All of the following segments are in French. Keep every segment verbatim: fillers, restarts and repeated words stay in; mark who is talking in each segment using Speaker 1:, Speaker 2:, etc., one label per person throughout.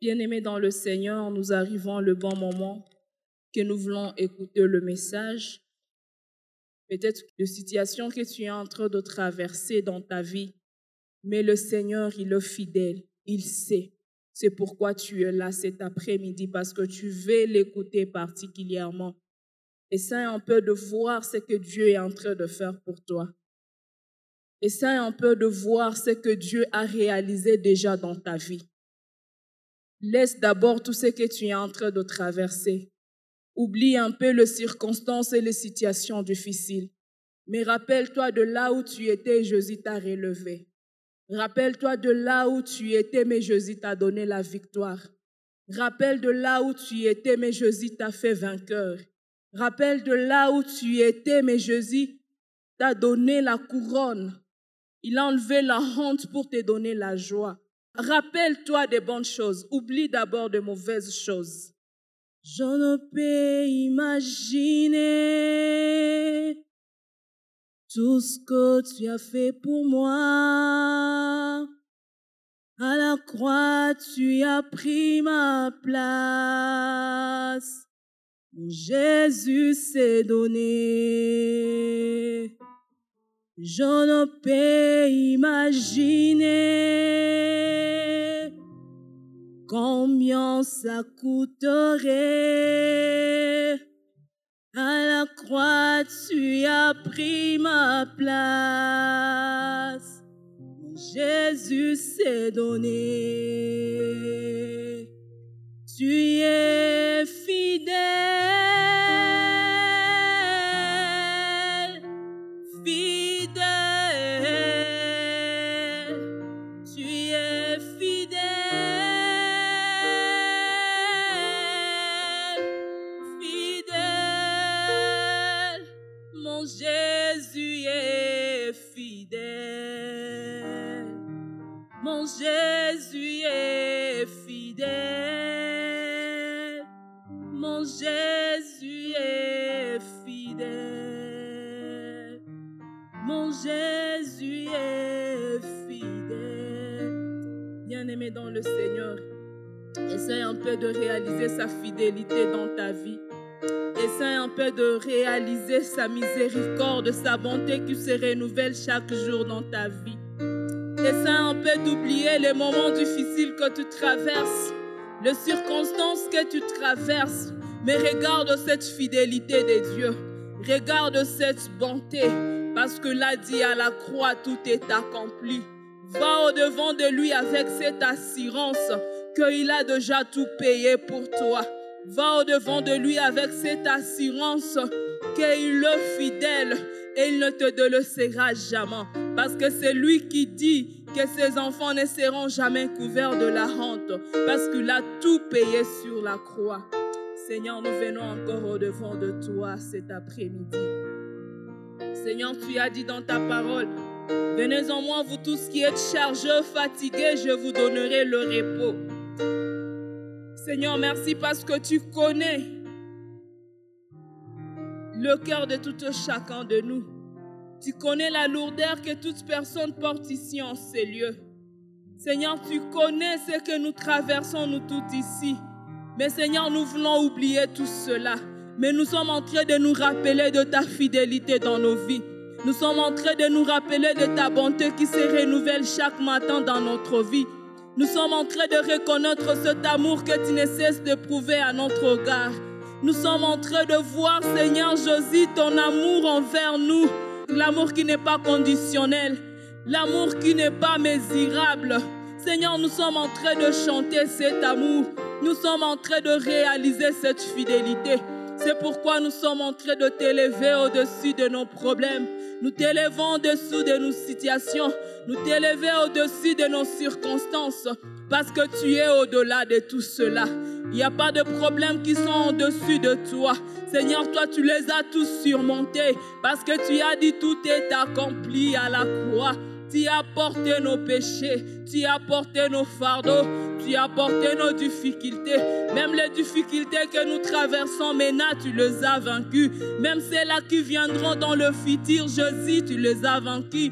Speaker 1: Bien-aimés dans le Seigneur, nous arrivons le bon moment que nous voulons écouter le message. Peut-être de situations que tu es en train de traverser dans ta vie, mais le Seigneur, il est fidèle, il sait. C'est pourquoi tu es là cet après-midi, parce que tu veux l'écouter particulièrement. Essaye un peu de voir ce que Dieu est en train de faire pour toi. Essaye un peu de voir ce que Dieu a réalisé déjà dans ta vie. Laisse d'abord tout ce que tu es en train de traverser. Oublie un peu les circonstances et les situations difficiles. Mais rappelle-toi de là où tu étais, Jésus t'a relevé. Rappelle-toi de là où tu étais, mais Jésus t'a donné la victoire. Rappelle de là où tu étais, mais Jésus t'a fait vainqueur. Rappelle de là où tu étais, mais Jésus t'a donné la couronne. Il a enlevé la honte pour te donner la joie. Rappelle-toi des bonnes choses. Oublie d'abord de mauvaises choses. Je ne peux imaginer tout ce que tu as fait pour moi. À la croix, tu as pris ma place. Mon Jésus s'est donné. Je ne peux imaginer combien ça coûterait. À la croix, tu as pris ma place. Mon Jésus s'est donné. Tu es fidèle, fidèle. Tu es fidèle, fidèle. Mon Jésus est fidèle. Mon Jésus est fidèle. Mon Jésus est fidèle. Mon Jésus est fidèle. Bien-aimé dans le Seigneur, essaie un peu de réaliser sa fidélité dans ta vie. Essaie un peu de réaliser sa miséricorde, sa bonté qui se renouvelle chaque jour dans ta vie. Essaie un peu d'oublier les moments difficiles que tu traverses, les circonstances que tu traverses, mais regarde cette fidélité de Dieu. Regarde cette bonté, parce que là dit à la croix, tout est accompli. Va au-devant de lui avec cette assurance qu'il a déjà tout payé pour toi. Va au-devant de lui avec cette assurance qu'il est fidèle et il ne te délaissera jamais. Parce que c'est lui qui dit que ses enfants ne seront jamais couverts de la honte. Parce qu'il a tout payé sur la croix. Seigneur, nous venons encore au-devant de toi cet après-midi. Seigneur, tu as dit dans ta parole, venez en moi, vous tous qui êtes chargés, fatigués, je vous donnerai le repos. Seigneur, merci parce que tu connais le cœur de tout chacun de nous. Tu connais la lourdeur que toute personne porte ici en ces lieux. Seigneur, tu connais ce que nous traversons, nous tous ici. Mais Seigneur, nous voulons oublier tout cela. Mais nous sommes en train de nous rappeler de ta fidélité dans nos vies. Nous sommes en train de nous rappeler de ta bonté qui se renouvelle chaque matin dans notre vie. Nous sommes en train de reconnaître cet amour que tu ne cesses de prouver à notre regard. Nous sommes en train de voir, Seigneur Jésus, ton amour envers nous. L'amour qui n'est pas conditionnel. L'amour qui n'est pas mesurable. Seigneur, nous sommes en train de chanter cet amour. Nous sommes en train de réaliser cette fidélité. C'est pourquoi nous sommes en train de t'élever au-dessus de nos problèmes. Nous t'élevons au-dessous de nos situations. Nous t'élevons au-dessus de nos circonstances. Parce que tu es au-delà de tout cela. Il n'y a pas de problèmes qui sont au-dessus de toi. Seigneur, toi, tu les as tous surmontés. Parce que tu as dit tout est accompli à la croix. Tu as porté nos péchés. Tu as porté nos fardeaux. Tu as porté nos difficultés. Même les difficultés que nous traversons maintenant, tu les as vaincues. Même celles-là qui viendront dans le futur, Jésus, tu les as vaincues.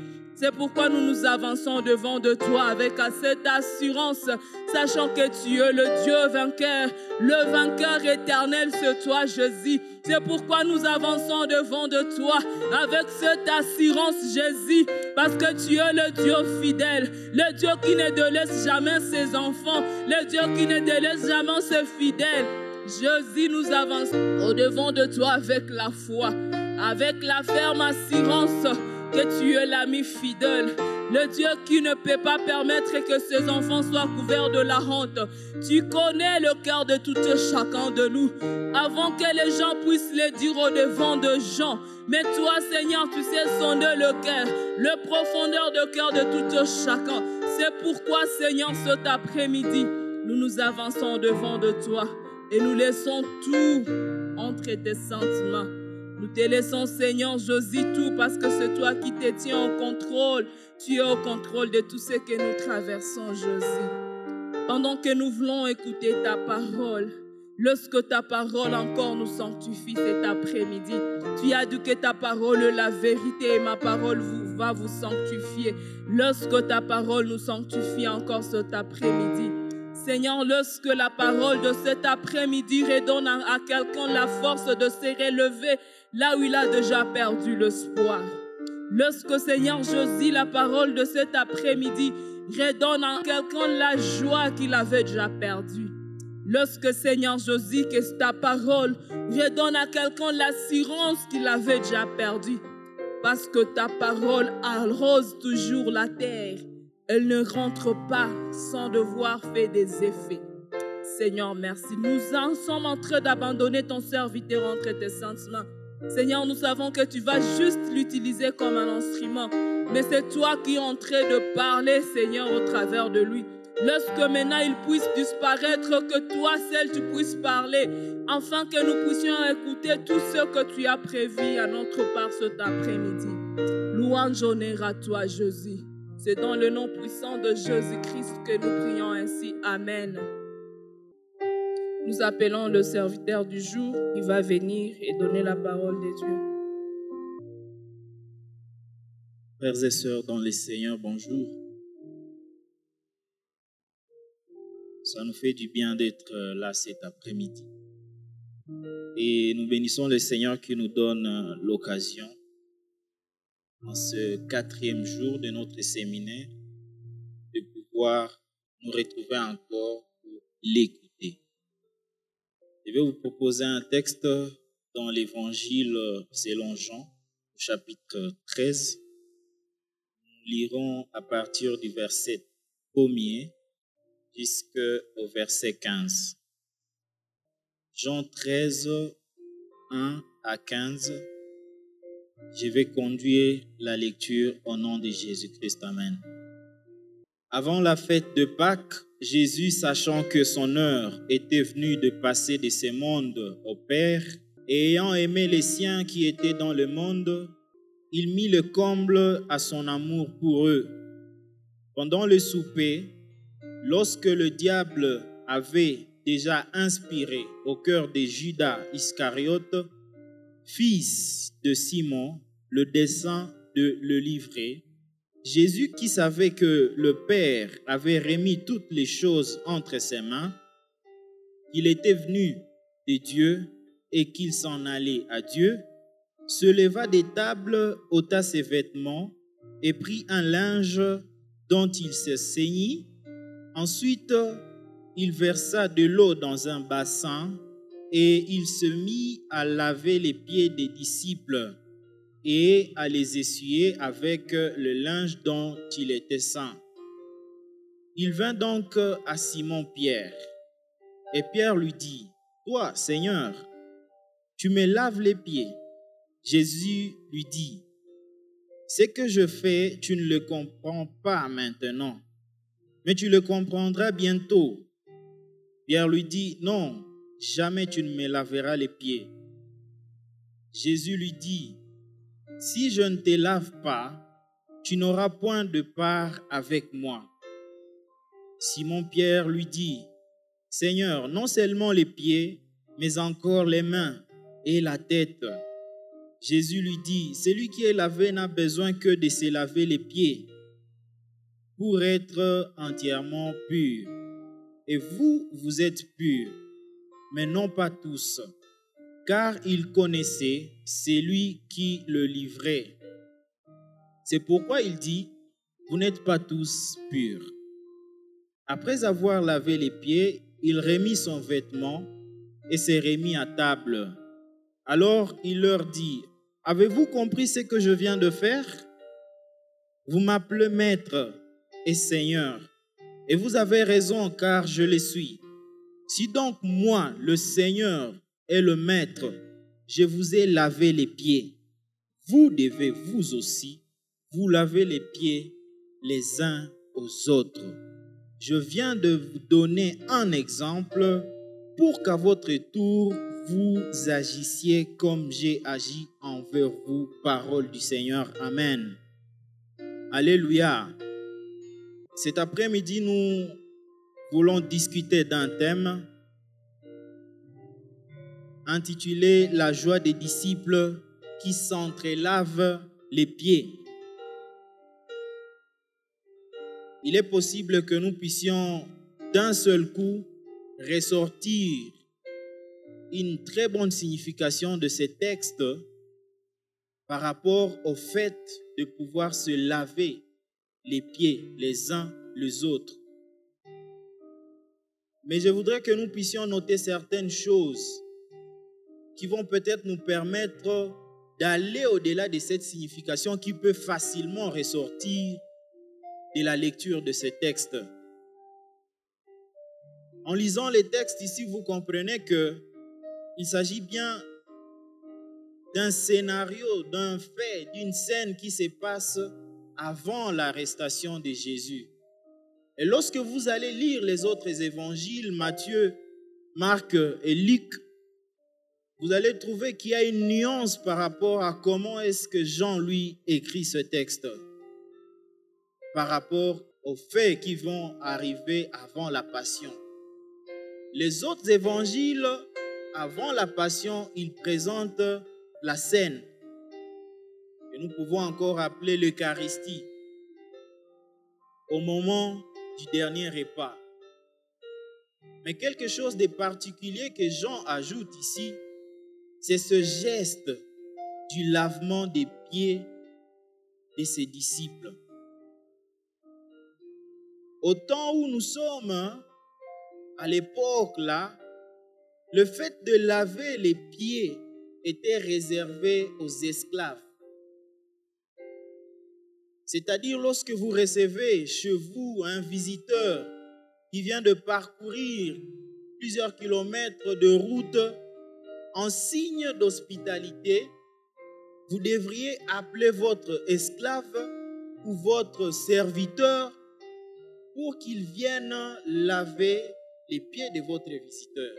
Speaker 1: C'est pourquoi nous nous avançons devant de toi avec cette assurance, sachant que tu es le Dieu vainqueur, le vainqueur éternel, c'est toi, Jésus. C'est pourquoi nous avançons devant de toi avec cette assurance, Jésus, parce que tu es le Dieu fidèle, le Dieu qui ne délaisse jamais ses enfants, le Dieu qui ne délaisse jamais ses fidèles. Jésus, nous avançons au-devant de toi avec la foi, avec la ferme assurance que tu es l'ami fidèle, le Dieu qui ne peut pas permettre que ses enfants soient couverts de la honte. Tu connais le cœur de tout chacun de nous, avant que les gens puissent le dire au-devant de gens. Mais toi, Seigneur, tu sais sonder le cœur, le profondeur de cœur de tout chacun. C'est pourquoi, Seigneur, cet après-midi, nous nous avançons devant de toi et nous laissons tout entre tes sentiments. Nous te laissons, Seigneur, Jésus, tout parce que c'est toi qui te tiens au contrôle. Tu es au contrôle de tout ce que nous traversons, Jésus. Pendant que nous voulons écouter ta parole, lorsque ta parole encore nous sanctifie cet après-midi, tu as dit que ta parole est la vérité et ma parole vous, va vous sanctifier. Lorsque ta parole nous sanctifie encore cet après-midi, Seigneur, lorsque la parole de cet après-midi redonne à, à quelqu'un la force de se relever là où il a déjà perdu l'espoir. Lorsque, Seigneur Jésus, la parole de cet après-midi redonne à quelqu'un la joie qu'il avait déjà perdue. Lorsque, Seigneur Jésus, que ta parole redonne à quelqu'un l'assurance qu'il avait déjà perdue. Parce que ta parole arrose toujours la terre. Elle ne rentre pas sans devoir faire des effets. Seigneur, merci. Nous en sommes en train d'abandonner ton serviteur entre tes sentiments. Seigneur, nous savons que tu vas juste l'utiliser comme un instrument. Mais c'est toi qui es en train de parler, Seigneur, au travers de lui. Lorsque maintenant il puisse disparaître, que toi seul tu puisses parler, afin que nous puissions écouter tout ce que tu as prévu à notre part cet après-midi. Louange, honneur à toi, Jésus. C'est dans le nom puissant de Jésus-Christ que nous prions ainsi. Amen. Nous appelons le serviteur du jour. Il va venir et donner la parole de Dieu.
Speaker 2: Frères et sœurs dans le Seigneur, bonjour. Ça nous fait du bien d'être là cet après-midi. Et nous bénissons le Seigneur qui nous donne l'occasion, en ce quatrième jour de notre séminaire, de pouvoir nous retrouver encore pour l'écouter. Je vais vous proposer un texte dans l'Évangile selon Jean, chapitre treize. Nous lirons à partir du verset premier jusqu'au verset quinze. Jean treize, un à quinze. Je vais conduire la lecture au nom de Jésus-Christ. Amen. Avant la fête de Pâques, Jésus, sachant que son heure était venue de passer de ce monde au Père, et ayant aimé les siens qui étaient dans le monde, il mit le comble à son amour pour eux. Pendant le souper, lorsque le diable avait déjà inspiré au cœur de Judas Iscariote, fils de Simon, le dessein de le livrer, Jésus, qui savait que le Père avait remis toutes les choses entre ses mains, qu'il était venu de Dieu et qu'il s'en allait à Dieu, se leva des tables, ôta ses vêtements et prit un linge dont il se ceignit. Ensuite, il versa de l'eau dans un bassin et il se mit à laver les pieds des disciples et à les essuyer avec le linge dont il était ceint. Il vint donc à Simon-Pierre, et Pierre lui dit, « Toi, Seigneur, tu me laves les pieds. » Jésus lui dit, « Ce que je fais, tu ne le comprends pas maintenant, mais tu le comprendras bientôt. » Pierre lui dit, « Non, jamais tu ne me laveras les pieds. » Jésus lui dit, « Si je ne te lave pas, tu n'auras point de part avec moi. » Simon-Pierre lui dit, « Seigneur, non seulement les pieds, mais encore les mains et la tête. » Jésus lui dit, celui qui est lavé n'a besoin que de se laver les pieds pour être entièrement pur. Et vous, vous êtes purs, mais non pas tous, car il connaissait celui qui le livrait. C'est pourquoi il dit, vous n'êtes pas tous purs. Après avoir lavé les pieds, il remit son vêtement et s'est remis à table. Alors il leur dit, avez-vous compris ce que je viens de faire? Vous m'appelez maître et seigneur, et vous avez raison car je le suis. Si donc moi, le Seigneur et le maître, je vous ai lavé les pieds, vous devez vous aussi vous laver les pieds les uns aux autres. Je viens de vous donner un exemple pour qu'à votre tour, vous agissiez comme j'ai agi envers vous. Parole du Seigneur. Amen. Alléluia. Cet après-midi, nous voulons discuter d'un thème intitulé « La joie des disciples qui s'entrelavent les pieds ». Il est possible que nous puissions d'un seul coup ressortir une très bonne signification de ces textes par rapport au fait de pouvoir se laver les pieds les uns les autres. Mais je voudrais que nous puissions noter certaines choses qui vont peut-être nous permettre d'aller au-delà de cette signification qui peut facilement ressortir de la lecture de ces textes. En lisant les textes ici, vous comprenez que il s'agit bien d'un scénario, d'un fait, d'une scène qui se passe avant l'arrestation de Jésus. Et lorsque vous allez lire les autres évangiles, Matthieu, Marc et Luc, vous allez trouver qu'il y a une nuance par rapport à comment est-ce que Jean, lui, écrit ce texte, par rapport aux faits qui vont arriver avant la passion. Les autres évangiles, avant la passion, ils présentent la scène que nous pouvons encore appeler l'Eucharistie, au moment du dernier repas. Mais quelque chose de particulier que Jean ajoute ici, c'est ce geste du lavement des pieds de ses disciples. Au temps où nous sommes, à l'époque là, le fait de laver les pieds était réservé aux esclaves. C'est-à-dire lorsque vous recevez chez vous un visiteur qui vient de parcourir plusieurs kilomètres de route, en signe d'hospitalité, vous devriez appeler votre esclave ou votre serviteur pour qu'il vienne laver les pieds de votre visiteur.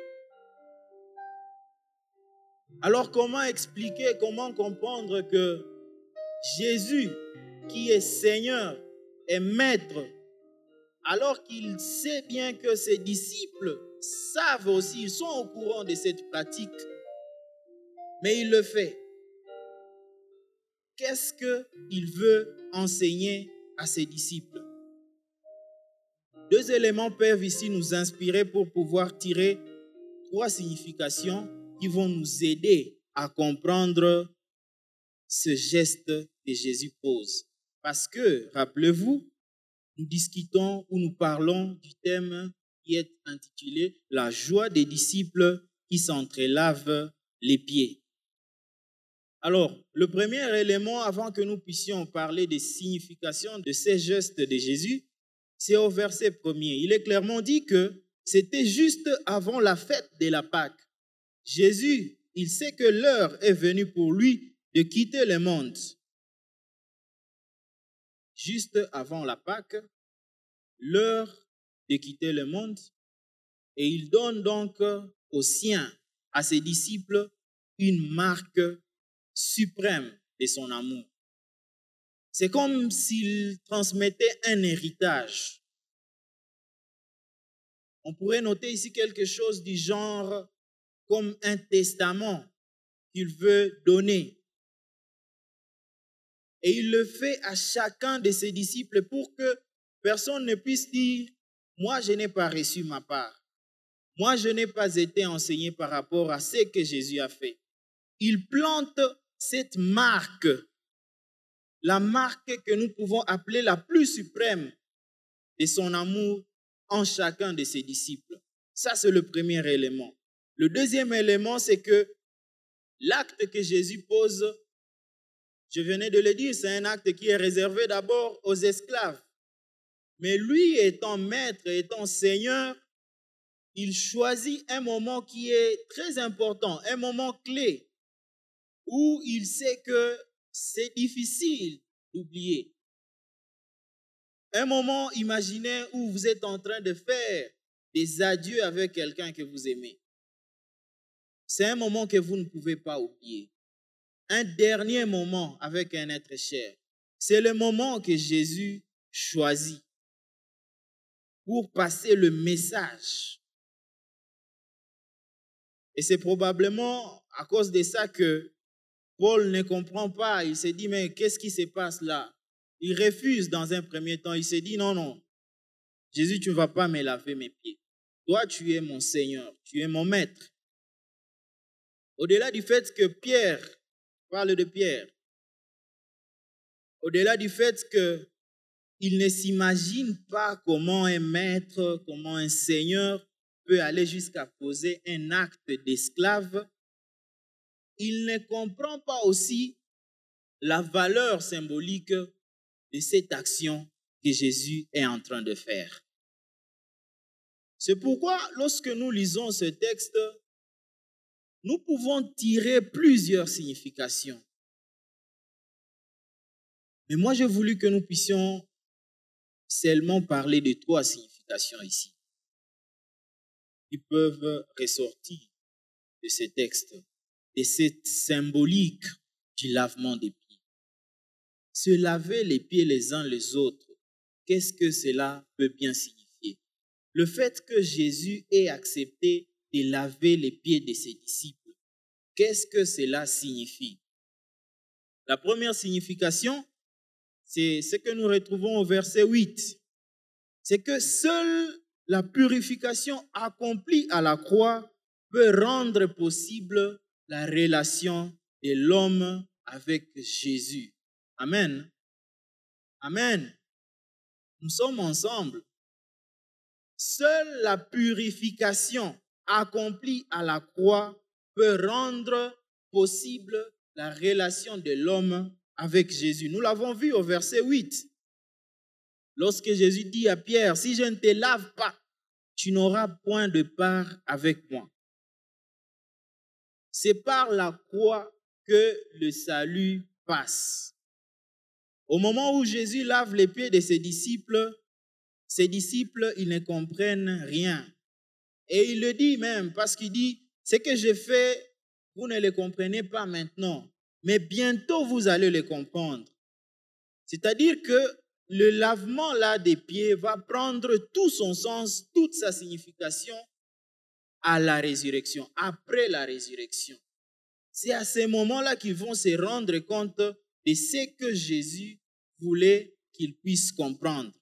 Speaker 2: Alors comment expliquer, comment comprendre que Jésus, qui est Seigneur et Maître, alors qu'il sait bien que ses disciples savent aussi, ils sont au courant de cette pratique, mais il le fait. Qu'est-ce qu'il veut enseigner à ses disciples? Deux éléments peuvent ici nous inspirer pour pouvoir tirer trois significations qui vont nous aider à comprendre ce geste que Jésus pose. Parce que, rappelez-vous, nous discutons ou nous parlons du thème qui est intitulé « La joie des disciples qui s'entrelavent les pieds ». Alors, le premier élément, avant que nous puissions parler des significations de ces gestes de Jésus, c'est au verset premier. Il est clairement dit que c'était juste avant la fête de la Pâque. Jésus, il sait que l'heure est venue pour lui de quitter le monde. Juste avant la Pâque, l'heure de quitter le monde, et il donne donc aux siens, à ses disciples, une marque suprême de son amour. C'est comme s'il transmettait un héritage. On pourrait noter ici quelque chose du genre comme un testament qu'il veut donner Et il le fait à chacun de ses disciples pour que personne ne puisse dire « Moi, je n'ai pas reçu ma part. Moi, je n'ai pas été enseigné par rapport à ce que Jésus a fait. » Il plante cette marque, la marque que nous pouvons appeler la plus suprême de son amour en chacun de ses disciples. Ça, c'est le premier élément. Le deuxième élément, c'est que l'acte que Jésus pose, je venais de le dire, c'est un acte qui est réservé d'abord aux esclaves. Mais lui, étant maître, étant seigneur, il choisit un moment qui est très important, un moment clé, où il sait que c'est difficile d'oublier. Un moment, imaginez, où vous êtes en train de faire des adieux avec quelqu'un que vous aimez. C'est un moment que vous ne pouvez pas oublier. Un dernier moment avec un être cher. C'est le moment que Jésus choisit pour passer le message. Et c'est probablement à cause de ça que Paul ne comprend pas. Il se dit, mais qu'est-ce qui se passe là? Il refuse dans un premier temps. Il se dit, non, non, Jésus, tu ne vas pas me laver mes pieds. Toi, tu es mon Seigneur, tu es mon maître. Au-delà du fait que Pierre, parle de Pierre, au-delà du fait qu'il ne s'imagine pas comment un maître, comment un Seigneur peut aller jusqu'à poser un acte d'esclave, il ne comprend pas aussi la valeur symbolique de cette action que Jésus est en train de faire. C'est pourquoi, lorsque nous lisons ce texte, nous pouvons tirer plusieurs significations. Mais moi, j'ai voulu que nous puissions seulement parler de trois significations ici, qui peuvent ressortir de ce texte, de cette symbolique du lavement des pieds. Se laver les pieds les uns les autres, qu'est-ce que cela peut bien signifier? Le fait que Jésus ait accepté de laver les pieds de ses disciples, qu'est-ce que cela signifie? La première signification, c'est ce que nous retrouvons au verset huit. C'est que seule la purification accomplie à la croix peut rendre possible la relation de l'homme avec Jésus. Amen. Amen. Nous sommes ensemble. Seule la purification accomplie à la croix peut rendre possible la relation de l'homme avec Jésus. Nous l'avons vu au verset huit. Lorsque Jésus dit à Pierre, si je ne te lave pas, tu n'auras point de part avec moi. C'est par la croix que le salut passe. Au moment où Jésus lave les pieds de ses disciples, ses disciples, ils ne comprennent rien. Et il le dit même parce qu'il dit, ce que j'ai fait, vous ne le comprenez pas maintenant, mais bientôt vous allez le comprendre. C'est-à-dire que le lavement là des pieds va prendre tout son sens, toute sa signification à la résurrection, après la résurrection. C'est à ce moment-là qu'ils vont se rendre compte de ce que Jésus voulait qu'ils puissent comprendre.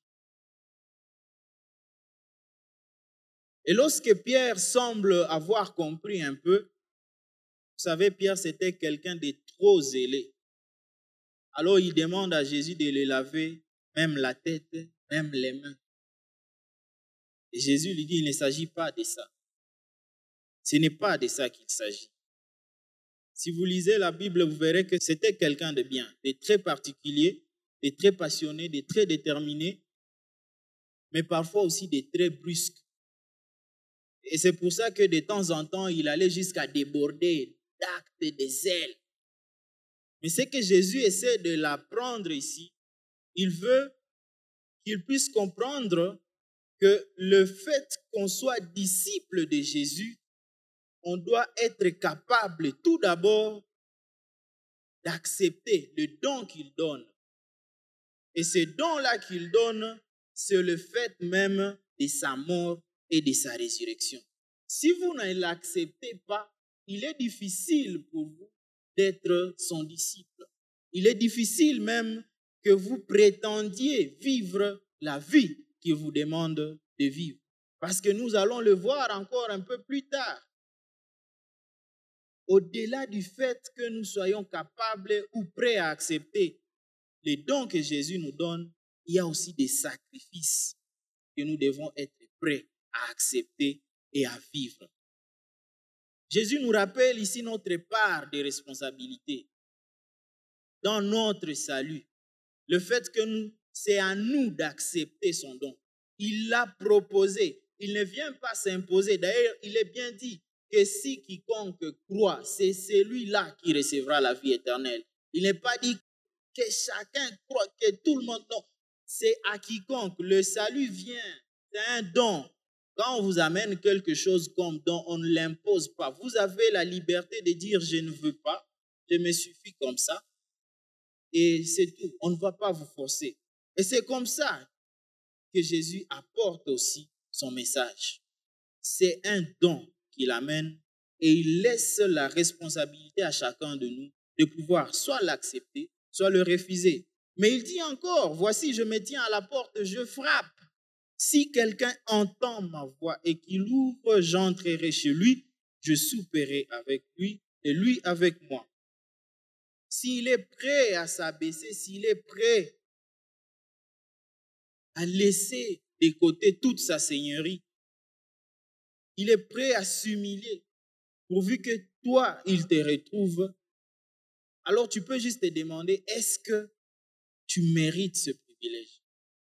Speaker 2: Et lorsque Pierre semble avoir compris un peu, vous savez, Pierre c'était quelqu'un de trop zélé. Alors il demande à Jésus de le laver, même la tête, même les mains. Et Jésus lui dit, il ne s'agit pas de ça. Ce n'est pas de ça qu'il s'agit. Si vous lisez la Bible, vous verrez que c'était quelqu'un de bien, de très particulier, de très passionné, de très déterminé, mais parfois aussi de très brusque. Et c'est pour ça que de temps en temps, il allait jusqu'à déborder d'actes de zèle. Mais ce que Jésus essaie de l'apprendre ici, il veut qu'il puisse comprendre que le fait qu'on soit disciple de Jésus, on doit être capable tout d'abord d'accepter le don qu'il donne. Et ce don-là qu'il donne, c'est le fait même de sa mort et de sa résurrection. Si vous ne l'acceptez pas, il est difficile pour vous d'être son disciple.
Speaker 3: Il est difficile même que vous prétendiez vivre la vie qu'il vous demande de vivre. Parce que nous allons le voir encore un peu plus tard. Au-delà du fait que nous soyons capables ou prêts à accepter les dons que Jésus nous donne, il y a aussi des sacrifices que nous devons être prêts à accepter et à vivre. Jésus nous rappelle ici notre part de responsabilité dans notre salut. Le fait que nous, c'est à nous d'accepter son don. Il l'a proposé. Il ne vient pas s'imposer. D'ailleurs, il est bien dit que si quiconque croit, c'est celui-là qui recevra la vie éternelle. Il n'est pas dit que chacun croit, que tout le monde, non. C'est à quiconque. Le salut vient, c'est un don. Quand on vous amène quelque chose comme don, on ne l'impose pas. Vous avez la liberté de dire « je ne veux pas, je me suffis comme ça ». Et c'est tout. On ne va pas vous forcer. Et c'est comme ça que Jésus apporte aussi son message. C'est un don qu'il amène et il laisse la responsabilité à chacun de nous de pouvoir soit l'accepter, soit le refuser. Mais il dit encore, voici, je me tiens à la porte, je frappe. Si quelqu'un entend ma voix et qu'il ouvre, j'entrerai chez lui, je souperai avec lui et lui avec moi. S'il est prêt à s'abaisser, s'il est prêt à laisser de côté toute sa seigneurie, il est prêt à s'humilier, pourvu que toi, il te retrouve. Alors tu peux juste te demander, est-ce que tu mérites ce privilège?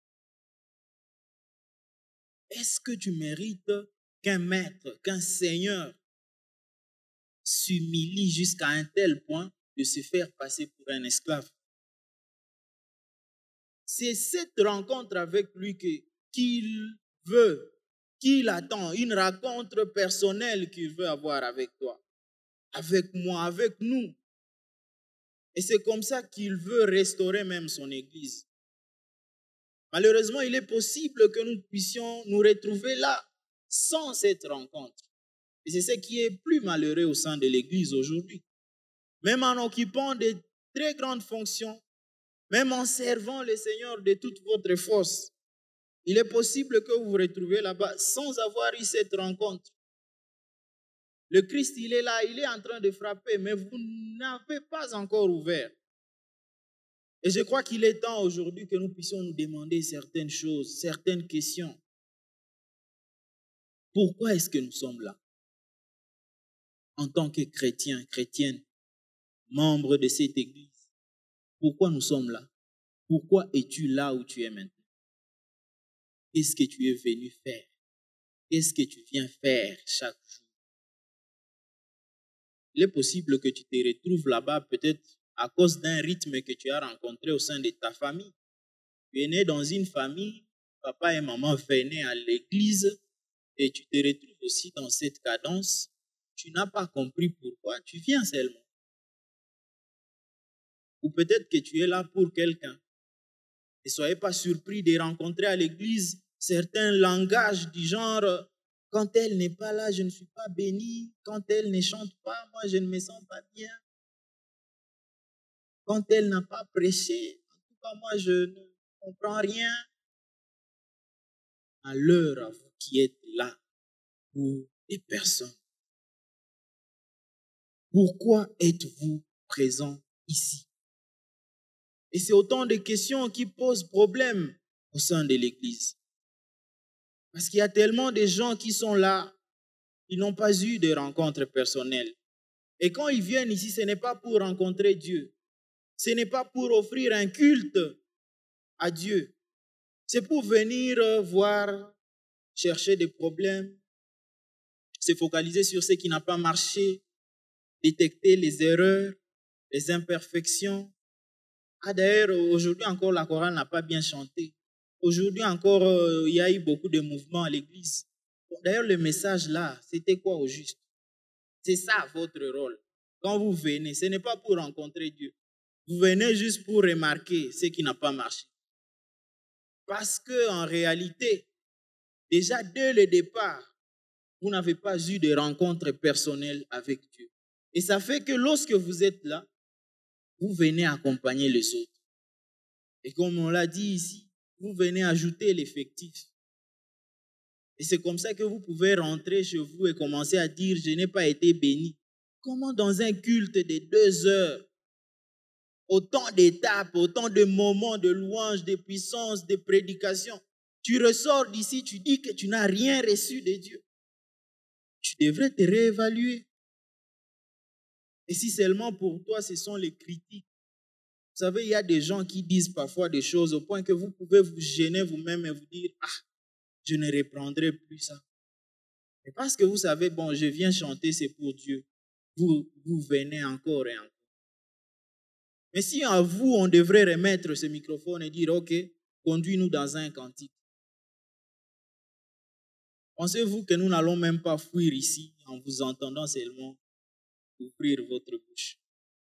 Speaker 3: Est-ce que tu mérites qu'un maître, qu'un seigneur s'humilie jusqu'à un tel point de se faire passer pour un esclave? C'est cette rencontre avec lui que, qu'il veut, qu'il attend, une rencontre personnelle qu'il veut avoir avec toi, avec moi, avec nous. Et c'est comme ça qu'il veut restaurer même son Église. Malheureusement, il est possible que nous puissions nous retrouver là, sans cette rencontre. Et c'est ce qui est plus malheureux au sein de l'Église aujourd'hui. Même en occupant de très grandes fonctions, même en servant le Seigneur de toute votre force, il est possible que vous vous retrouviez là-bas sans avoir eu cette rencontre. Le Christ, il est là, il est en train de frapper, mais vous n'avez pas encore ouvert. Et je crois qu'il est temps aujourd'hui que nous puissions nous demander certaines choses, certaines questions. Pourquoi est-ce que nous sommes là? En tant que chrétiens, chrétiennes, membres de cette Église, pourquoi nous sommes là? Pourquoi es-tu là où tu es maintenant? Qu'est-ce que tu es venu faire? Qu'est-ce que tu viens faire chaque jour? Il est possible que tu te retrouves là-bas peut-être à cause d'un rythme que tu as rencontré au sein de ta famille. Tu es né dans une famille, papa et maman venaient à l'église et tu te retrouves aussi dans cette cadence. Tu n'as pas compris pourquoi, tu viens seulement. Ou peut-être que tu es là pour quelqu'un. Ne soyez pas surpris de rencontrer à l'église certains langages du genre « quand elle n'est pas là, je ne suis pas béni. Quand elle ne chante pas, moi, je ne me sens pas bien. Quand elle n'a pas prêché, en tout cas, moi, je ne comprends rien. » À l'heure à vous qui êtes là pour les personnes. Pourquoi êtes-vous présent ici? Et c'est autant de questions qui posent problème au sein de l'Église. Parce qu'il y a tellement de gens qui sont là, ils n'ont pas eu de rencontres personnelles. Et quand ils viennent ici, ce n'est pas pour rencontrer Dieu. Ce n'est pas pour offrir un culte à Dieu. C'est pour venir voir, chercher des problèmes, se focaliser sur ce qui n'a pas marché, détecter les erreurs, les imperfections. Ah, d'ailleurs, aujourd'hui encore, la chorale n'a pas bien chanté. Aujourd'hui encore, euh, il y a eu beaucoup de mouvements à l'église. D'ailleurs, le message là, c'était quoi au juste? C'est ça votre rôle. Quand vous venez, ce n'est pas pour rencontrer Dieu. Vous venez juste pour remarquer ce qui n'a pas marché. Parce qu'en réalité, déjà dès le départ, vous n'avez pas eu de rencontre personnelle avec Dieu. Et ça fait que lorsque vous êtes là, vous venez accompagner les autres. Et comme on l'a dit ici, vous venez ajouter l'effectif. Et c'est comme ça que vous pouvez rentrer chez vous et commencer à dire, je n'ai pas été béni. Comment dans un culte de deux heures, autant d'étapes, autant de moments de louange, de puissance, de prédication, tu ressors d'ici, tu dis que tu n'as rien reçu de Dieu. Tu devrais te réévaluer. Et si seulement pour toi, ce sont les critiques. Vous savez, il y a des gens qui disent parfois des choses au point que vous pouvez vous gêner vous-même et vous dire, ah, je ne reprendrai plus ça. Et parce que vous savez, bon, je viens chanter, c'est pour Dieu. Vous, vous venez encore et encore. Mais si à vous, on devrait remettre ce microphone et dire, ok, conduis-nous dans un cantique. Pensez-vous que nous n'allons même pas fuir ici en vous entendant seulement ouvrir votre bouche?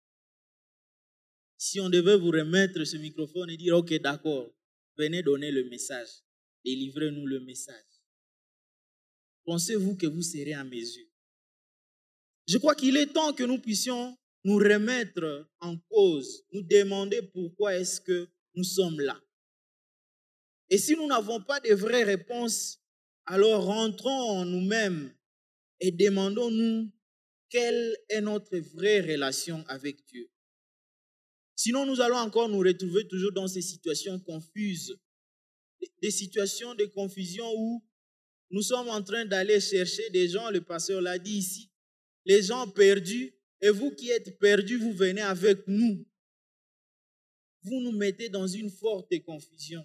Speaker 3: Si on devait vous remettre ce microphone et dire, ok, d'accord, venez donner le message, délivrez-nous le message. Pensez-vous que vous serez à mesure? Je crois qu'il est temps que nous puissions nous remettre en cause, nous demander pourquoi est-ce que nous sommes là. Et si nous n'avons pas de vraies réponses, alors rentrons en nous-mêmes et demandons-nous quelle est notre vraie relation avec Dieu. Sinon, nous allons encore nous retrouver toujours dans ces situations confuses, des situations de confusion où nous sommes en train d'aller chercher des gens, le pasteur l'a dit ici, les gens perdus, et vous qui êtes perdus, vous venez avec nous. Vous nous mettez dans une forte confusion.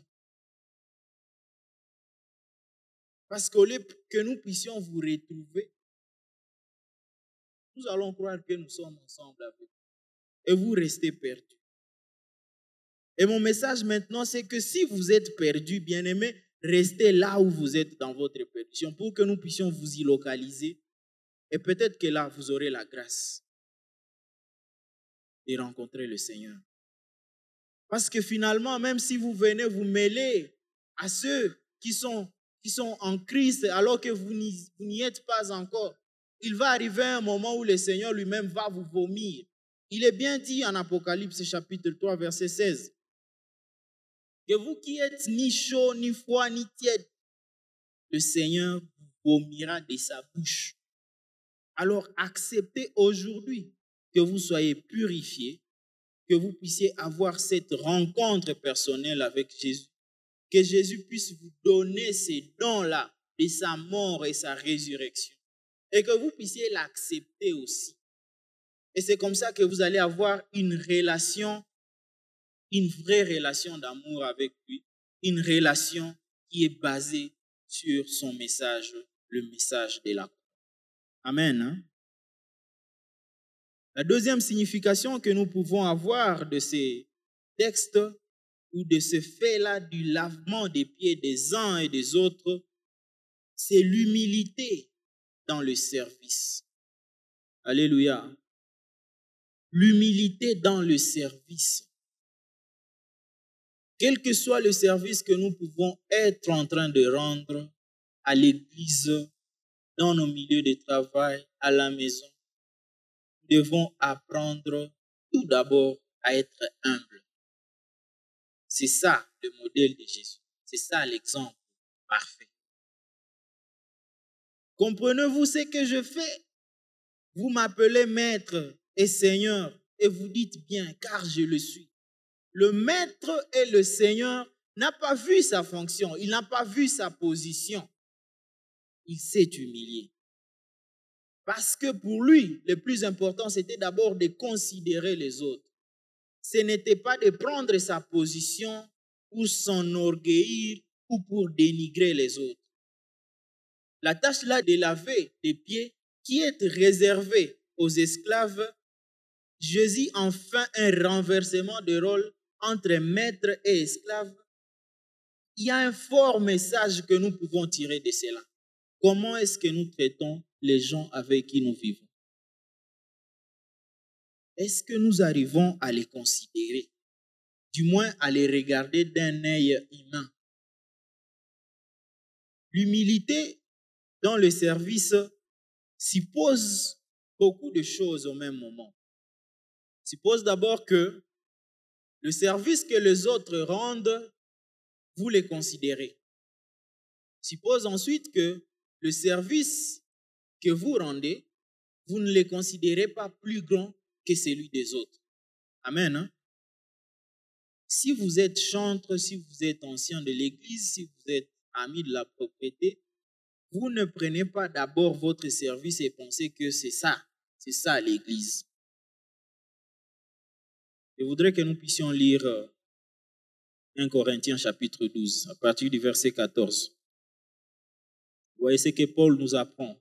Speaker 3: Parce qu'au lieu que nous puissions vous retrouver, nous allons croire que nous sommes ensemble avec vous. Et vous restez perdus. Et mon message maintenant, c'est que si vous êtes perdus, bien-aimés, restez là où vous êtes dans votre perdition pour que nous puissions vous y localiser. Et peut-être que là, vous aurez la grâce de rencontrer le Seigneur. Parce que finalement, même si vous venez vous mêler à ceux qui sont, qui sont en Christ alors que vous n'y, vous n'y êtes pas encore, il va arriver un moment où le Seigneur lui-même va vous vomir. Il est bien dit en Apocalypse chapitre trois, verset seize, que vous qui êtes ni chaud, ni froid, ni tiède, le Seigneur vous vomira de sa bouche. Alors acceptez aujourd'hui que vous soyez purifiés, que vous puissiez avoir cette rencontre personnelle avec Jésus, que Jésus puisse vous donner ces dons-là de sa mort et sa résurrection, et que vous puissiez l'accepter aussi. Et c'est comme ça que vous allez avoir une relation, une vraie relation d'amour avec lui, une relation qui est basée sur son message, le message de la croix. Amen. Hein? La deuxième signification que nous pouvons avoir de ces textes ou de ce fait-là du lavement des pieds des uns et des autres, c'est l'humilité dans le service. Alléluia. L'humilité dans le service. Quel que soit le service que nous pouvons être en train de rendre à l'église, dans nos milieux de travail, à la maison, nous devons apprendre tout d'abord à être humble. C'est ça le modèle de Jésus. C'est ça l'exemple parfait. Comprenez-vous ce que je fais? Vous m'appelez maître et Seigneur et vous dites bien, car je le suis. Le maître et le Seigneur n'a pas vu sa fonction, il n'a pas vu sa position. Il s'est humilié. Parce que pour lui, le plus important, c'était d'abord de considérer les autres. Ce n'était pas de prendre sa position pour s'enorgueillir ou pour dénigrer les autres. La tâche là de laver les pieds qui est réservée aux esclaves, Jésus en fait un renversement de rôle entre maître et esclave. Il y a un fort message que nous pouvons tirer de cela. Comment est-ce que nous traitons les gens avec qui nous vivons? Est-ce que nous arrivons à les considérer, du moins à les regarder d'un œil humain? L'humilité dans le service suppose beaucoup de choses au même moment. Suppose d'abord que le service que les autres rendent, vous les considérez. Suppose ensuite que le service que vous rendez, vous ne les considérez pas plus grand que celui des autres. Amen. Hein? Si vous êtes chantre, si vous êtes ancien de l'Église, si vous êtes ami de la propriété, vous ne prenez pas d'abord votre service et pensez que c'est ça, c'est ça l'Église. Je voudrais que nous puissions lire un Corinthiens chapitre douze, à partir du verset quatorze. Vous voyez ce que Paul nous apprend.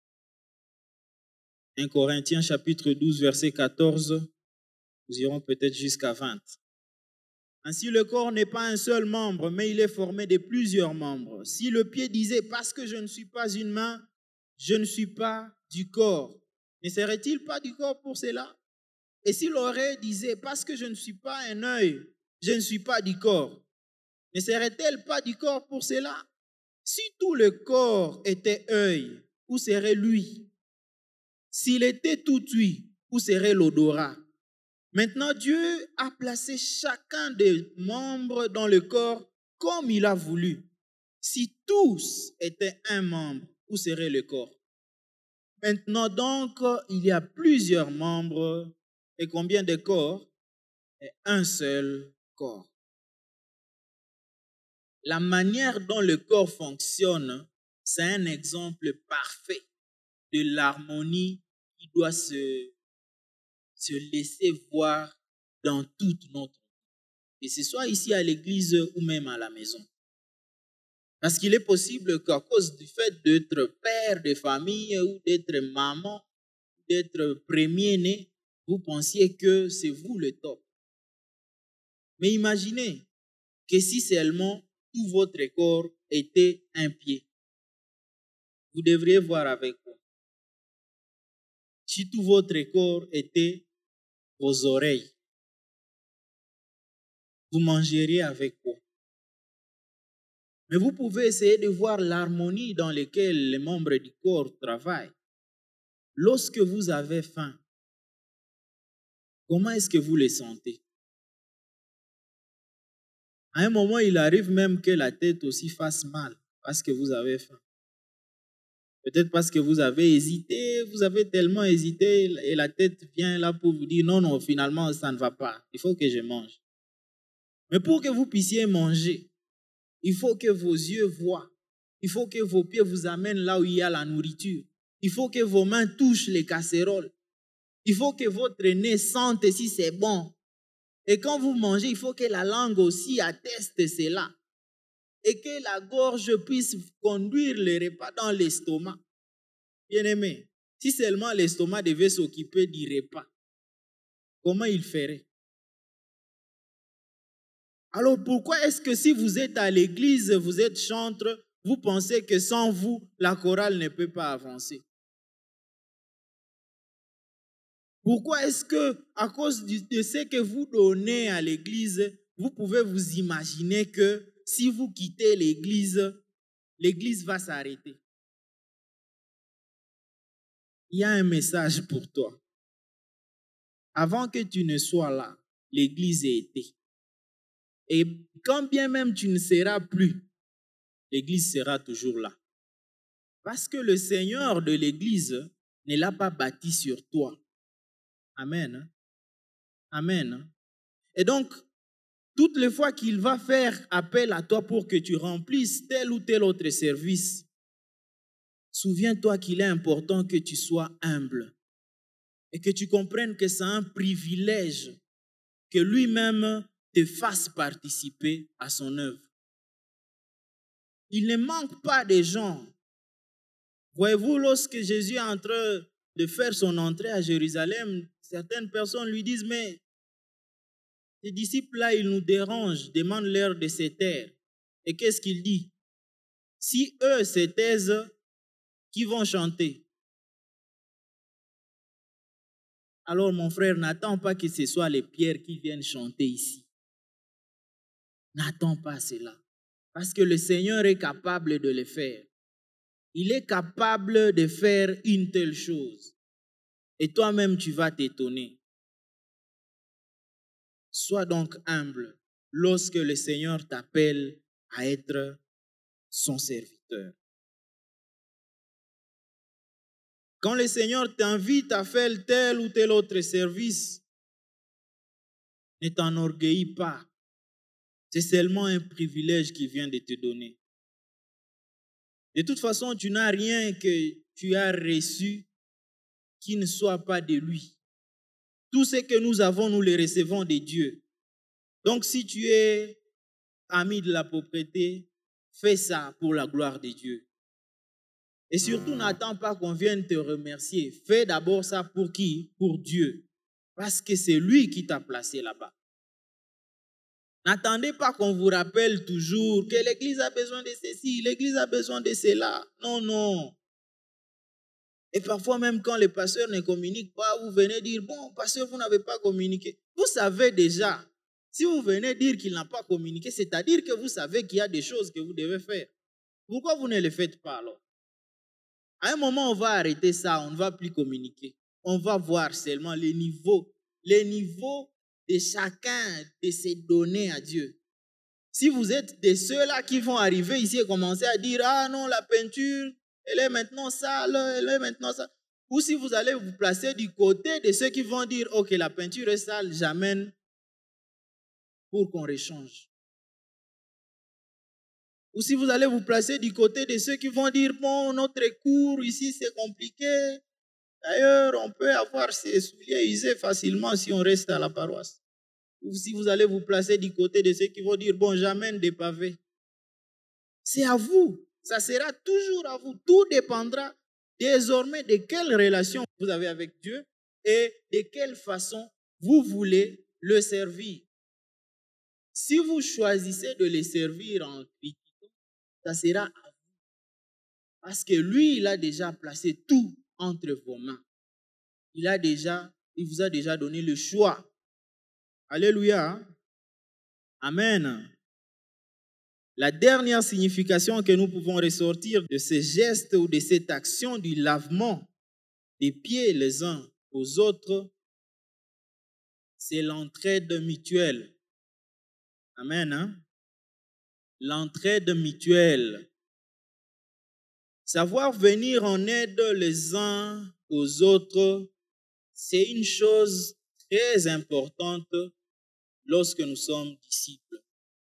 Speaker 3: un Corinthiens chapitre douze, verset quatorze, nous irons peut-être jusqu'à vingt. Ainsi, le corps n'est pas un seul membre, mais il est formé de plusieurs membres. Si le pied disait, parce que je ne suis pas une main, je ne suis pas du corps, ne serait-il pas du corps pour cela? Et si l'oreille disait, parce que je ne suis pas un œil, je ne suis pas du corps, ne serait-elle pas du corps pour cela? Si tout le corps était œil, où serait l'ouïe? S'il était tout ouïe, où serait l'odorat? Maintenant, Dieu a placé chacun des membres dans le corps comme il a voulu. Si tous étaient un membre, où serait le corps? Maintenant donc, il y a plusieurs membres. Et combien de corps? Et un seul corps. La manière dont le corps fonctionne, c'est un exemple parfait de l'harmonie qui doit se, se laisser voir dans toute notre vie. Que ce soit ici à l'église ou même à la maison. Parce qu'il est possible qu'à cause du fait d'être père de famille ou d'être maman, d'être premier-né, vous pensiez que c'est vous le top. Mais imaginez que si seulement tout votre corps était un pied, vous devriez voir avec quoi. Si tout votre corps était vos oreilles, vous mangeriez avec quoi? Mais vous pouvez essayer de voir l'harmonie dans laquelle les membres du corps travaillent. Lorsque vous avez faim, comment est-ce que vous les sentez? À un moment, il arrive même que la tête aussi fasse mal parce que vous avez faim. Peut-être parce que vous avez hésité, vous avez tellement hésité et la tête vient là pour vous dire non, non, finalement, ça ne va pas. Il faut que je mange. Mais pour que vous puissiez manger, il faut que vos yeux voient. Il faut que vos pieds vous amènent là où il y a la nourriture. Il faut que vos mains touchent les casseroles. Il faut que votre nez sente si c'est bon. Et quand vous mangez, il faut que la langue aussi atteste cela. Et que la gorge puisse conduire le repas dans l'estomac. Bien-aimé, si seulement l'estomac devait s'occuper du repas, comment il ferait? Alors pourquoi est-ce que si vous êtes à l'église, vous êtes chantre, vous pensez que sans vous, la chorale ne peut pas avancer? Pourquoi est-ce que, à cause de ce que vous donnez à l'église, vous pouvez vous imaginer que si vous quittez l'église, l'église va s'arrêter? Il y a un message pour toi. Avant que tu ne sois là, l'église est été. Et quand bien même tu ne seras plus, l'église sera toujours là. Parce que le Seigneur de l'église ne l'a pas bâti sur toi. Amen. Amen. Et donc, toutes les fois qu'il va faire appel à toi pour que tu remplisses tel ou tel autre service, souviens-toi qu'il est important que tu sois humble et que tu comprennes que c'est un privilège que lui-même te fasse participer à son œuvre. Il ne manque pas de gens. Voyez-vous, lorsque Jésus est en train de faire son entrée à Jérusalem, certaines personnes lui disent, mais ces disciples-là, ils nous dérangent, demandent-leur de se taire. Et qu'est-ce qu'il dit? Si eux se taisent, qui vont chanter? Alors mon frère, n'attends pas que ce soit les pierres qui viennent chanter ici. N'attends pas cela. Parce que le Seigneur est capable de le faire. Il est capable de faire une telle chose. Et toi-même, tu vas t'étonner. Sois donc humble lorsque le Seigneur t'appelle à être son serviteur. Quand le Seigneur t'invite à faire tel ou tel autre service, ne t'enorgueillis pas. C'est seulement un privilège qu'il vient de te donner. De toute façon, tu n'as rien que tu as reçu qui ne soit pas de lui. Tout ce que nous avons, nous le recevons de Dieu. Donc, si tu es ami de la propriété, fais ça pour la gloire de Dieu. Et surtout, n'attends pas qu'on vienne te remercier. Fais d'abord ça pour qui? Pour Dieu. Parce que c'est lui qui t'a placé là-bas. N'attendez pas qu'on vous rappelle toujours que l'Église a besoin de ceci, l'Église a besoin de cela. Non, non. Et parfois même quand les pasteurs ne communiquent pas, vous venez dire, bon, pasteur, vous n'avez pas communiqué. Vous savez déjà, si vous venez dire qu'il n'a pas communiqué, c'est-à-dire que vous savez qu'il y a des choses que vous devez faire. Pourquoi vous ne les faites pas alors? À un moment, on va arrêter ça, on ne va plus communiquer. On va voir seulement les niveaux, les niveaux de chacun de ses données à Dieu. Si vous êtes de ceux-là qui vont arriver ici et commencer à dire, ah non, la peinture, elle est maintenant sale, elle est maintenant sale. Ou si vous allez vous placer du côté de ceux qui vont dire, ok, la peinture est sale, j'amène pour qu'on rechange. Ou si vous allez vous placer du côté de ceux qui vont dire, bon, notre cours ici, c'est compliqué. D'ailleurs, on peut avoir ses souliers usés facilement si on reste à la paroisse. Ou si vous allez vous placer du côté de ceux qui vont dire, bon, j'amène des pavés. C'est à vous. Ça sera toujours à vous. Tout dépendra désormais de quelle relation vous avez avec Dieu et de quelle façon vous voulez le servir. Si vous choisissez de le servir en critiquant, ça sera à vous. Parce que lui, il a déjà placé tout entre vos mains. Il a déjà, il vous a déjà donné le choix. Alléluia. Amen. La dernière signification que nous pouvons ressortir de ce geste ou de cette action du lavement des pieds les uns aux autres, c'est l'entraide mutuelle. Amen. Hein? L'entraide mutuelle. Savoir venir en aide les uns aux autres, c'est une chose très importante lorsque nous sommes disciples.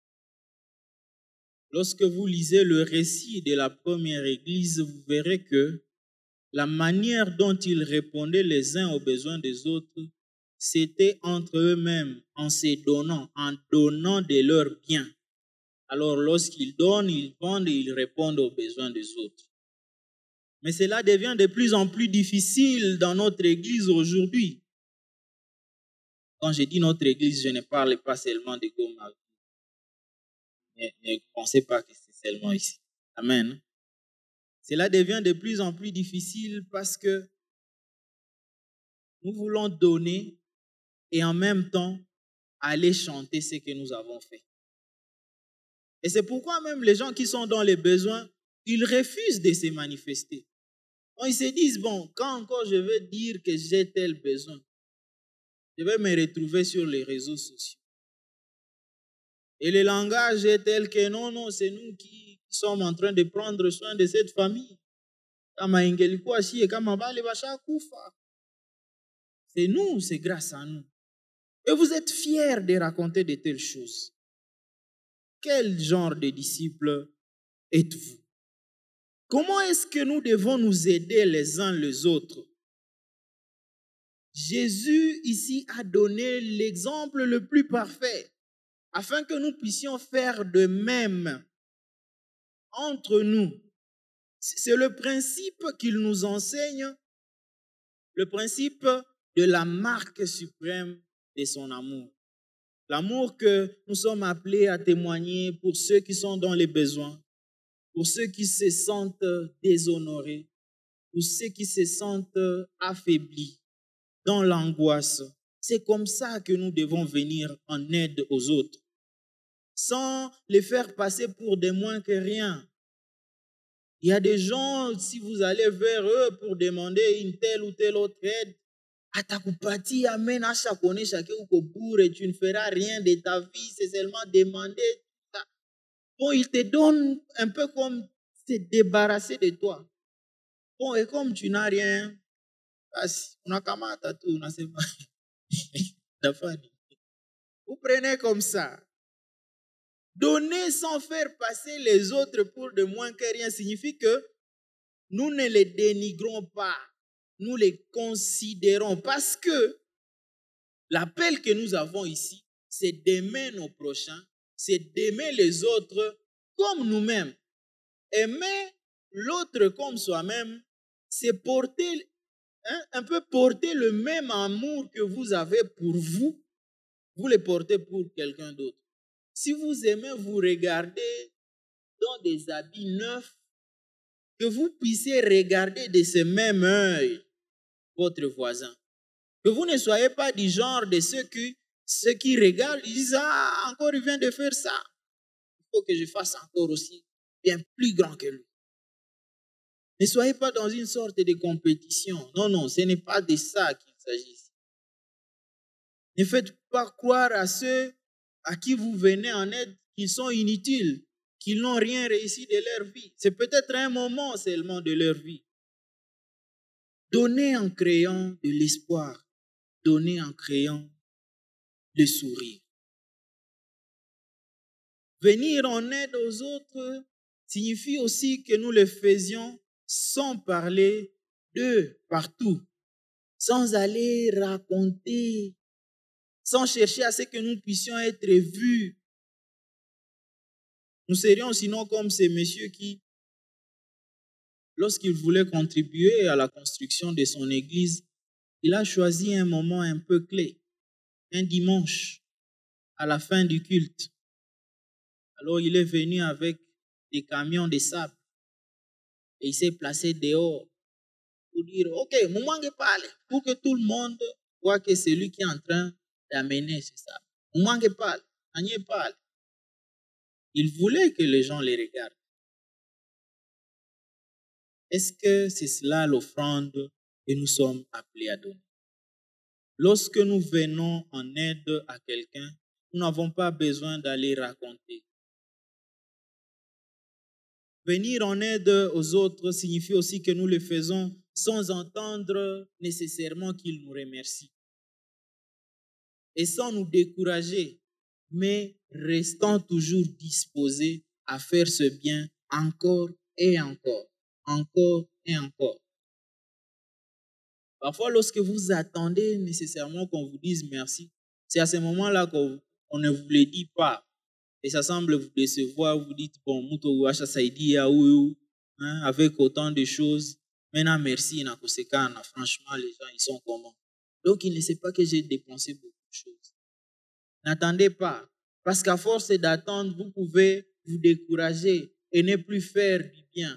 Speaker 3: Lorsque vous lisez le récit de la première église, vous verrez que la manière dont ils répondaient les uns aux besoins des autres, c'était entre eux-mêmes, en se donnant, en donnant de leurs biens. Alors lorsqu'ils donnent, ils vendent et ils répondent aux besoins des autres. Mais cela devient de plus en plus difficile dans notre église aujourd'hui. Quand je dis notre église, je ne parle pas seulement de Goma. Ne, ne pensez pas que c'est seulement ici. Amen. Cela devient de plus en plus difficile parce que nous voulons donner et en même temps aller chanter ce que nous avons fait. Et c'est pourquoi même les gens qui sont dans les besoins, ils refusent de se manifester. Donc ils se disent, bon, quand encore je vais dire que j'ai tel besoin, je vais me retrouver sur les réseaux sociaux. Et le langage est tel que non, non, c'est nous qui sommes en train de prendre soin de cette famille. C'est nous, c'est grâce à nous. Et vous êtes fiers de raconter de telles choses. Quel genre de disciples êtes-vous? Comment est-ce que nous devons nous aider les uns les autres? Jésus ici a donné l'exemple le plus parfait afin que nous puissions faire de même entre nous. C'est le principe qu'il nous enseigne, le principe de la marque suprême de son amour. L'amour que nous sommes appelés à témoigner pour ceux qui sont dans les besoins, pour ceux qui se sentent déshonorés, pour ceux qui se sentent affaiblis dans l'angoisse. C'est comme ça que nous devons venir en aide aux autres, sans les faire passer pour des moins que rien. Il y a des gens, si vous allez vers eux pour demander une telle ou telle autre aide, Atakupati amène à chaque année, chacun au bourg et tu ne feras rien de ta vie, c'est seulement demander. Bon, il te donne un peu comme se débarrasser de toi. Bon, et comme tu n'as rien, on a kamata tout, on a sema. Vous prenez comme ça. Donner sans faire passer les autres pour de moins que rien signifie que nous ne les dénigrons pas. Nous les considérons parce que l'appel que nous avons ici, c'est d'aimer nos prochains, c'est d'aimer les autres comme nous-mêmes. Aimer l'autre comme soi-même, c'est porter, hein, un peu porter le même amour que vous avez pour vous, vous le portez pour quelqu'un d'autre. Si vous aimez vous regarder dans des habits neufs, que vous puissiez regarder de ce même œil votre voisin. Que vous ne soyez pas du genre de ceux qui, ceux qui regardent, ils disent, ah, encore il vient de faire ça. Il faut que je fasse encore aussi bien plus grand que lui. Ne soyez pas dans une sorte de compétition. Non, non, ce n'est pas de ça qu'il s'agit. Ne faites pas croire à ceux à qui vous venez en aide qu'ils sont inutiles, qu'ils n'ont rien réussi de leur vie. C'est peut-être un moment seulement de leur vie. Donnez en créant de l'espoir. Donnez en créant le sourire. Venir en aide aux autres signifie aussi que nous le faisions sans parler d'eux partout, sans aller raconter, sans chercher à ce que nous puissions être vus. Nous serions sinon comme ces messieurs qui, lorsqu'il voulait contribuer à la construction de son église, il a choisi un moment un peu clé, un dimanche, à la fin du culte. Alors il est venu avec des camions de sable et il s'est placé dehors pour dire, ok, Moumangue parle, pour que tout le monde voit que c'est lui qui est en train d'amener ce sable. Moumangue parle, Agnès parle. Il voulait que les gens les regardent. Est-ce que c'est cela l'offrande que nous sommes appelés à donner? Lorsque nous venons en aide à quelqu'un, nous n'avons pas besoin d'aller raconter. Venir en aide aux autres signifie aussi que nous le faisons sans entendre nécessairement qu'ils nous remercient. Et sans nous décourager, mais restant toujours disposés à faire ce bien encore et encore, encore et encore. Parfois, lorsque vous attendez nécessairement qu'on vous dise merci, c'est à ce moment-là qu'on on ne vous le dit pas. Et ça semble vous décevoir, vous dites, bon, Mouto Wacha Saidi, hein, avec autant de choses. Maintenant, merci, franchement, les gens, ils sont comment? Donc, il ne sait pas que j'ai dépensé beaucoup de choses. N'attendez pas, parce qu'à force d'attendre, vous pouvez vous décourager et ne plus faire du bien.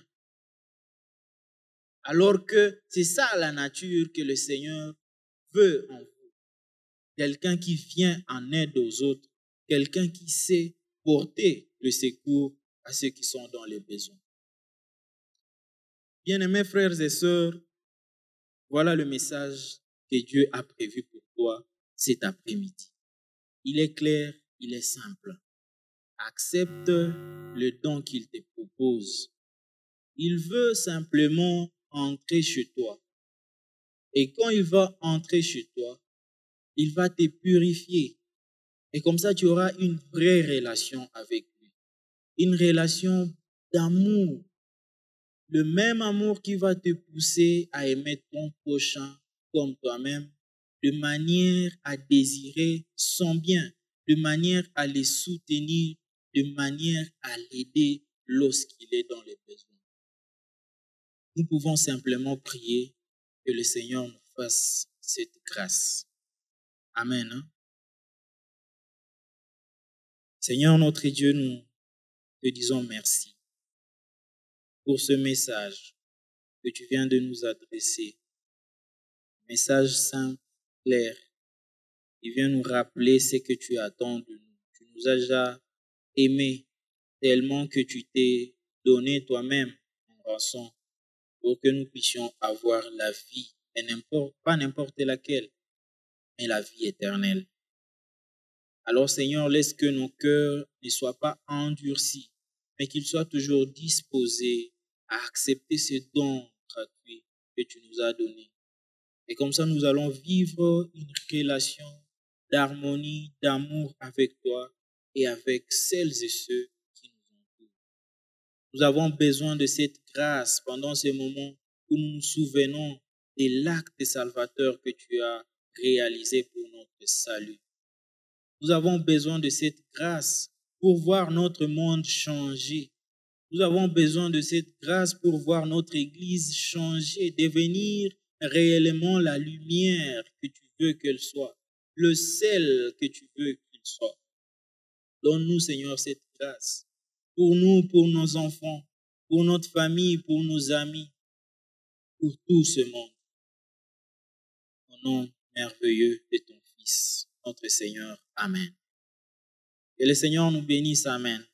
Speaker 3: Alors que c'est ça la nature que le Seigneur veut en vous. Quelqu'un qui vient en aide aux autres, quelqu'un qui sait porter le secours à ceux qui sont dans les besoins. Bien-aimés frères et sœurs, voilà le message que Dieu a prévu pour toi cet après-midi. Il est clair, il est simple. Accepte le don qu'il te propose. Il veut simplement entrer chez toi. Et quand il va entrer chez toi, il va te purifier. Et comme ça, tu auras une vraie relation avec lui. Une relation d'amour. Le même amour qui va te pousser à aimer ton prochain comme toi-même, de manière à désirer son bien, de manière à le soutenir, de manière à l'aider lorsqu'il est dans les besoins. Nous pouvons simplement prier que le Seigneur nous fasse cette grâce. Amen. Hein? Seigneur notre Dieu, nous te disons merci pour ce message que tu viens de nous adresser. Message simple, clair. Il vient nous rappeler ce que tu attends de nous. Tu nous as déjà aimés tellement que tu t'es donné toi-même en rançon pour que nous puissions avoir la vie et n'importe, pas n'importe laquelle, mais la vie éternelle. Alors Seigneur, laisse que nos cœurs ne soient pas endurcis, mais qu'ils soient toujours disposés à accepter ce don gratuit que tu nous as donné. Et comme ça, nous allons vivre une relation d'harmonie, d'amour avec toi et avec celles et ceux qui nous entourent. Nous avons besoin de cette grâce pendant ces moments où nous nous souvenons de l'acte salvateur que tu as réalisé pour notre salut. Nous avons besoin de cette grâce pour voir notre monde changer. Nous avons besoin de cette grâce pour voir notre Église changer, devenir réellement la lumière que tu veux qu'elle soit, le sel que tu veux qu'il soit. Donne-nous, Seigneur, cette grâce pour nous, pour nos enfants, pour notre famille, pour nos amis, pour tout ce monde. Au nom merveilleux de ton Fils, notre Seigneur. Amen. Que le Seigneur nous bénisse. Amen.